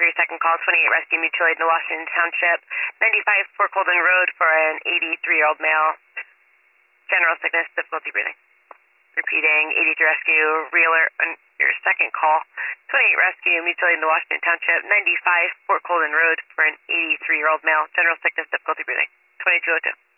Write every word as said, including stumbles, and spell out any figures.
for your second call. twenty-eight Rescue Mutual Aid in the Washington Township. ninety-five Fort Colden Road for an eighty-three-year-old male. General sickness, difficulty breathing. Repeating, eighty-three Rescue, Reeler, on your second call. twenty-eight Rescue Mutual Aid in the Washington Township. ninety-five Fort Colden Road for an eighty-three-year-old male. General sickness, difficulty breathing. twenty-two oh two.